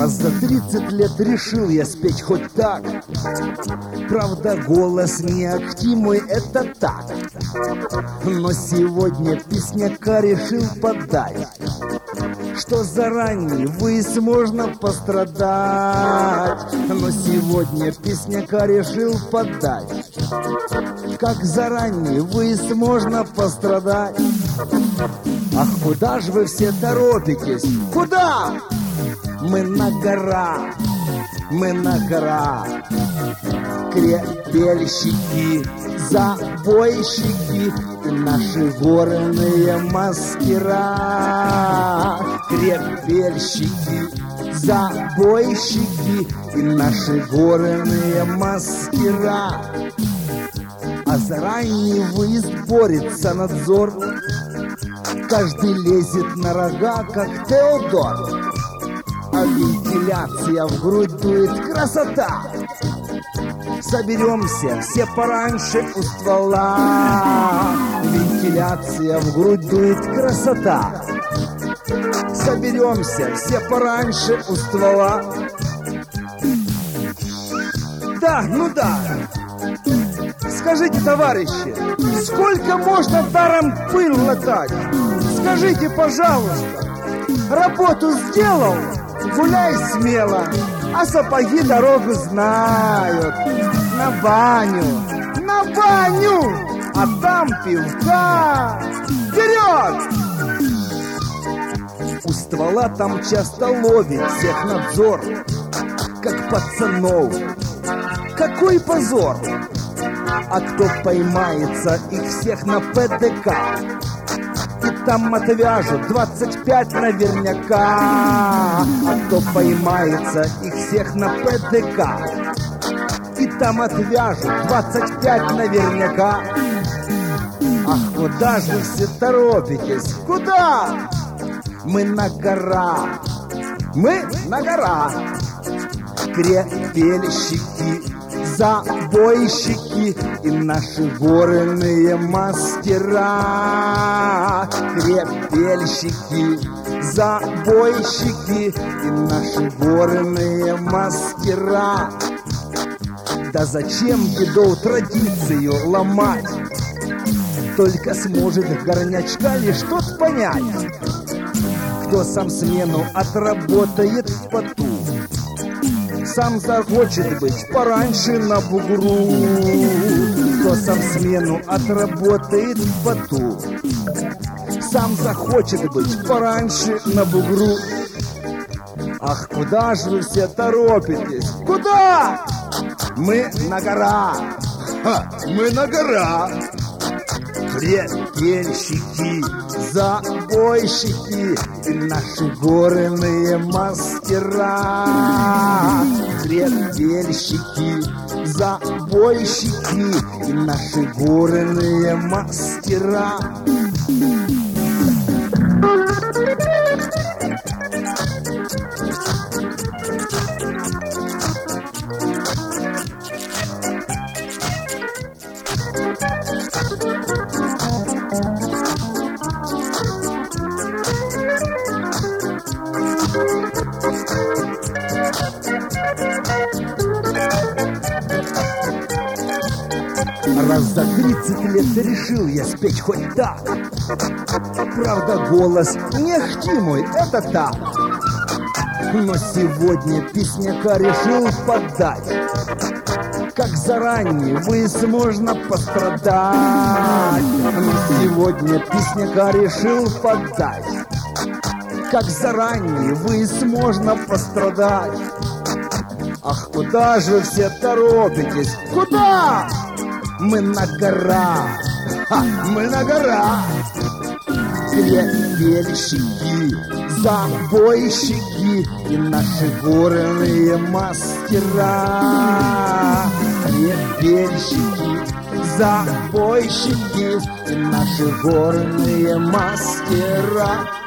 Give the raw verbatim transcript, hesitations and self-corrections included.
Раз за тридцать лет решил я спеть хоть так. Правда, голос не ахти мой, это так. Но сегодня песняка решил подать, что заранее выезд можно пострадать. Но сегодня песняка решил подать, как заранее выезд можно пострадать. Ах, куда же вы все торопитесь? Куда? Мы на гора, мы на гора. Крепельщики, забойщики и наши горные мастера. Крепельщики, забойщики и наши горные мастера. А заранее выезд борется надзор. Каждый лезет на рога, как Теодор. А вентиляция в грудь дует, красота. Соберемся все пораньше у ствола. Вентиляция в грудь дует, красота. Соберемся все пораньше у ствола. Да, ну да. Скажите, товарищи, сколько можно даром пыль латать? Скажите, пожалуйста, работу сделал, гуляй смело, а сапоги дорогу знают. На баню, на баню, а там пивка. Вперед! У ствола там часто ловит всех надзор, как пацанов. Какой позор! А кто поймается, их всех на ПДК. И там отвяжут двадцать пять наверняка. А кто поймается, их всех на ПДК. И там отвяжут двадцать пять наверняка. Ах, куда же все торопитесь? Куда? Мы на гора, мы на гора. Крепельщики, забойщики и наши горные мастера. Крепельщики, забойщики и наши горные мастера. Да зачем дедов традицию ломать? Только сможет горнячка лишь тот понять, кто сам смену отработает в поту. Сам захочет быть пораньше на бугру. Кто сам смену отработает в поту. Сам захочет быть пораньше на бугру. Ах, куда же вы все торопитесь? Куда? Мы на гора. Ха, мы на гора. Крепельщики, забойщики и наши горные мастера. Крепельщики, забойщики и наши горные мастера. Раз за тридцать лет решил я спеть хоть так. Правда, голос не ахти мой, это так. Но сегодня песняка решил подать, как заранее выезд можно пострадать. Но сегодня песняка решил подать, как заранее выезд можно пострадать. Ах, куда же все торопитесь? Куда? Мы на гора, ха, мы на гора. Крепельщики, забойщики и наши горные мастера. Крепельщики, забойщики и наши горные мастера.